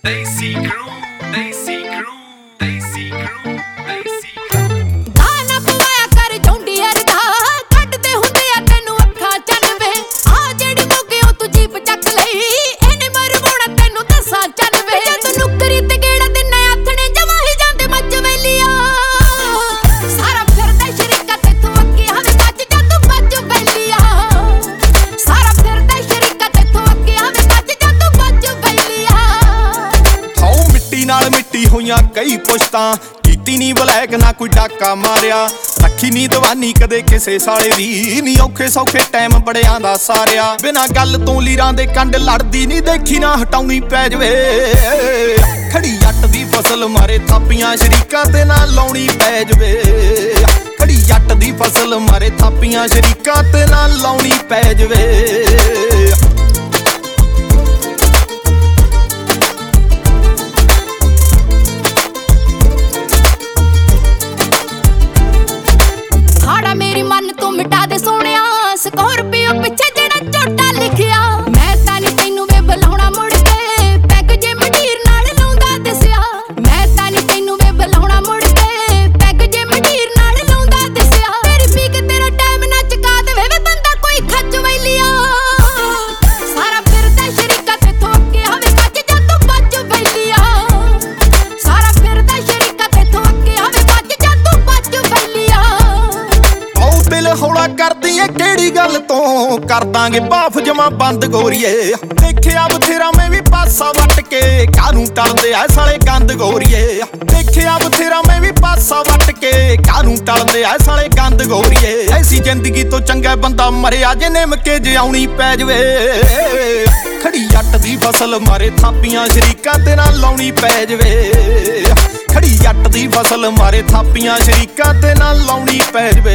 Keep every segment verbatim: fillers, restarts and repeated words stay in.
Desi crew, Desi crew, Desi crew, Desi crew। गाना पवाया कर जौंडियर दा ਕੱਢਦੇ ਹੁੰਦੇ ਆ ਤੈਨੂੰ ਅੱਖਾਂ ਚੰਨਵੇ ਆ ਜਿਹੜੀ ਮੋਗਿਓ ਤੂੰ ਜੀਪ ਚੱਕ ਲਈ ਇਹਨੇ ਮਰਵਾਉਣਾ ਤੈਨੂੰ ਦੱਸਾਂ ਚੰਨਵੇ ਜਦ ਨੁਕਰੀ ਤੇ ਗੇੜਾ ਦਿੰਨਾ ਆਥਣੇ ਜਮਾ ਹੀ ਜਾਂਦੇ ਮੱਝ ਵੇਲੀਆਂ ਸਾਰਾ ਫਿਰਦਾ ਸ਼ਰੀਕਾ ਤੇ ਤੂੰ ਅੱਗੇ ਹਵੇਂ ਬੱਜ ਜਾ ਤੂੰ ਬੱਜ ਵੇਲੀਆਂ ਸਾਰਾ ਫਿਰਦਾ ਸ਼ਰੀਕਾ ਤੇ ਤੂੰ ਅੱਗੇ ਹਵੇਂ ਬੱਜ ਜਾ ਤੂੰ ਬੱਜ ਵੇਲੀਆਂ ਹਾਉ ਮਿੱਟੀ ਨਾਲ ਮਿੱਟੀ ਹੋਈਆਂ ਕਈ ਪੁਸ਼ਤਾਂ ਕੀਤੀ ਨੀ ਬਲੈਕ ਨਾ ਕੋਈ ਡਾਕਾ ਮਾਰਿਆ ਰੱਖੀ ਨੀ ਦਵਾਨੀ ਕਦੇ ਕਿਸੇ ਸਾਲੇ ਦੀ ਨੀ ਔਖੇ ਸੌਖੇ ਟਾਈਮ ਬੜਿਆਂ ਦਾ ਸਾਰਿਆ ਬਿਨਾਂ ਗੱਲ ਤੋਂ ਲੀਰਾਂ ਦੇ ਕੰਡ ਲੜਦੀ ਨੀ ਦੇਖੀ ਨਾ ਹਟਾਉਣੀ ਪੈ ਜਵੇ ਖੜੀ ਜੱਟ ਦੀ ਫਸਲ ਮਾਰੇ ਥਾਪੀਆਂ ਸ਼ਰੀਕਾਂ ਤੇ ਨਾ ਲਾਉਣੀ ਪੈ ਜਵੇ ਖੜੀ ਜੱਟ ਦੀ ਫਸਲ ਮਾਰੇ ਥਾਪੀਆਂ ਸ਼ਰੀਕਾਂ ਤੇ ਨਾ ਲਾਉਣੀ ਪੈ ਜਵੇ ਮਿਟਾ ਦੇ ਸੋਹਣਿਆ ਸਕੋਰਪੀਓ ਪਿੱਛੇ ਜਿਹੜਾ ਝੋਟਾ ਲਿਖਿਆ ਮੈਂ ਤਾਂ ਨੀ ਤੈਨੂੰ ਵੇ ਬੁਲਾਉਣਾ ਮੁੜ ਕੇ ਪੈਗ ਜੇ ਮੰਡੀਰ ਨਾਲ ਲਾਉਂਦਾ ਦਿਸਿਆ ਮੈਂ ਤਾਂ ਨੀ ਤੈਨੂੰ ਵੇ ਬੁਲਾਉਣਾ ਮੁੜ ਕੇ ਪੈਗ ਜੇ ਮੰਡੀਰ ਨਾਲ ਲਾਉਂਦਾ ਦਿਸਿਆ ਤੇਰੀ ਪੀਕ ਤੇਰਾ ਟਾਈਮ ਨਾ ਚਕਾ ਦੇਵੇ ਵੇ ਬੰਦਾ ਕੋਈ ਖੱਜ ਵੈਲੀਆ ਸਾਰਾ ਫਿਰਦਾ ਸ਼ਰੀਕਾ ਤੇ ਥੋਕੇ ਹਵੇ ਬੱਜ ਜਾ ਤੂੰ ਬੱਜ ਵੈਲੀਆ ਸਾਰਾ ਫਿਰਦਾ ਸ਼ਰੀਕਾ ਤੇ ਥੋਕੇ ਹਵੇ ਬੱਜ ਜਾ ਤੂੰ ਬੱਜ ਵੈਲੀਆ ਦਿਲ ਹੌਲਾ ਕਰਦੀ ਏ ਕਿਹੜੀ ਗੱਲ ਤੋਂ ਕਰ ਦਾਂਗੇ ਬਾਫ ਜਮਾ ਬੰਦ ਗੋਰੀਏ ਦੇਖਿਆ ਬਥੇਰਾ ਮੈਂ ਵੀ ਪਾਸਾ ਵੱਟ ਕੇ ਕਾਹਨੂੰ ਟਲਦੇ ਐ ਸਾਲੇ ਗੰਦ ਗੋਰੀਏ ਦੇਖਿਆ ਬਥੇਰਾ ਮੈਂ ਵੀ ਪਾਸਾ ਵੱਟ ਕੇ ਕਾਹਨੂੰ ਟਲਦੇ ਐ ਸਾਲੇ ਗੰਦ ਗੋਰੀਏ ਐਸੀ ਜ਼ਿੰਦਗੀ ਤੋਂ ਚੰਗਾ ਬੰਦਾ ਮਰਿਆ ਜੇ ਨਿਮ ਕੇ ਜਿਉਣੀ ਪੈ ਜਵੇ ਖੜੀ ਜੱਟ ਦੀ ਫਸਲ ਮਾਰੇ ਥਾਪੀਆਂ ਸ਼ਰੀਕਾਂ ਤੇ ਨਾ ਲਾਉਣੀ ਪੈ ਜਵੇ ਖੜੀ ਜੱਟ ਦੀ ਫਸਲ ਮਾਰੇ ਥਾਪੀਆਂ ਸ਼ਰੀਕਾਂ ਤੇ ਨਾ ਲਾਉਣੀ ਪੈ ਜਵੇ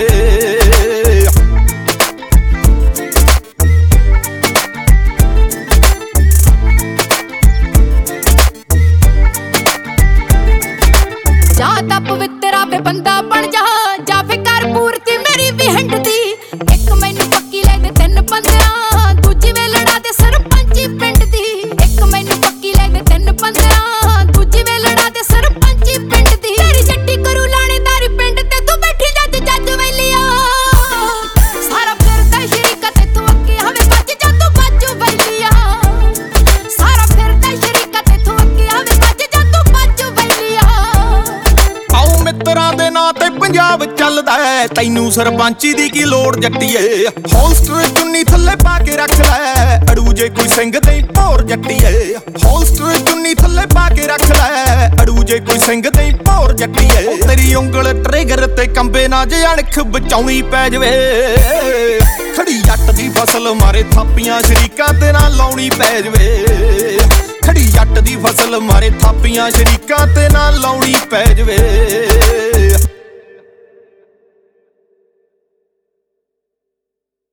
ਜਾ ਤਾਂ ਪਵਿੱਤਰਾ ਵੇ ਬੰਦਾ ਬਣ ਜਾ ਜਾ ਫੇ ਕਰ ਪੂਰਤੀ ਮੇਰੀ ਵੀ ਹੰਡ ਦੀ ਇੱਕ ਮੈਨੂੰ ਪੱਕੀ ਲੈ ਦੇ ਤਿੰਨ ਪੰਦਰਾਂ ਦੂਜੀ ਵੇ ਲੜਾ ਦੇ ਸਰਪੰਚੀ ਪਿੰਡ ਦੀ ਇੱਕ ਮੈਨੂੰ ਪੱਕੀ ਲੈ ਦੇ ਤਿੰਨ ਪੰਦਰਾਂ ਦੂਜੀ ਵੇ ਲੜਾ ਦੇ ਸਰਪੰਚੀ ਪਿੰਡ ਦੀ ਤੇਰੀ ਜੱਟੀ ਕਰੂ ਲਾਣੇਦਾਰੀ ਪਿੰਡ ਤੇ ਤੂੰ ਬੈਠੀ ਜੱਜ ਜੱਜ ਵੈਲੀਆ ਸਾਰਾ ਫਿਰਦਾ ਸ਼ਰੀਕਾ ਤੇ ਤੂੰ ਅੱਗੇ ਹਵੇਂ ਬੱਜ ਜਾ ਤੂੰ ਬੱਜ ਵੈਲੀਆ ਸਾਰਾ ਫਿਰਦਾ ਸ਼ਰੀਕਾ ਤੇ ਤੂੰ ਅੱਗੇ ਹਵੇਂ ਬੱਜ ਜਾ ਤੂੰ ਬੱਜ ਵੈਲੀਆ ਮਿੱਤਰਾਂ ਦੇ ਨਾਂ ਤੇ ਪੰਜਾਬ ਚੱਲਦਾ ਐ ਤੈਨੂੰ ਸਰਪੰਚੀ ਦੀ ਕੀ ਲੋੜ ਜੱਟੀਏ ਹੋਲਸਟਰ ਚੁੰਨੀ ਥੱਲੇ ਪਾ ਕੇ ਰੱਖ ਲੈ ਅੜੂ ਜੇ ਕੋਈ ਸਿੰਘ ਤੇ ਭੌਰ ਜੱਟੀਏ ਹੋਲਸਟਰ ਚੁੰਨੀ ਥੱਲੇ ਪਾ ਕੇ ਰੱਖ ਲੈ ਅੜੂ ਜੇ ਕੋਈ ਸਿੰਘ ਤੇ ਭੌਰ ਜੱਟੀਏ ਤੇਰੀ ਉਂਗਲ ਟ੍ਰਿਗਰ ਤੇ ਕੰਬੇ ਨਾ ਜੇ ਅਣਖ ਬਚਾਉਣੀ ਪੈ ਜਵੇ ਖੜੀ ਜੱਟ ਦੀ ਫਸਲ ਮਾਰੇ ਥਾਪੀਆਂ ਸ਼ਰੀਕਾਂ ਤੇ ਨਾ ਲਾਉਣੀ ਪੈ ਜਵੇ ਖੜੀ ਜੱਟ ਦੀ ਫਸਲ ਮਾਰੇ ਥਾਪੀਆਂ ਸ਼ਰੀਕਾਂ ਤੇ ਨਾ ਲਾਉਣੀ ਪੈ ਜਵੇ